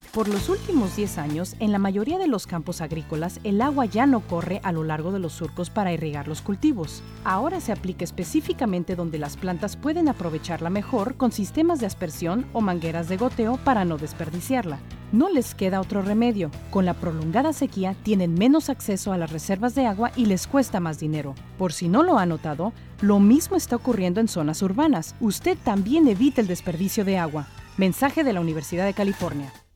Por los últimos 10 años, en la mayoría de los campos agrícolas, el agua ya no corre a lo largo de los surcos para irrigar los cultivos. Ahora se aplica específicamente donde las plantas pueden aprovecharla mejor con sistemas de aspersión o mangueras de goteo para no desperdiciarla. No les queda otro remedio. Con la prolongada sequía tienen menos acceso a las reservas de agua y les cuesta más dinero. Por si no lo ha notado, lo mismo está ocurriendo en zonas urbanas. Usted también evita el desperdicio de agua. Mensaje de la Universidad de California.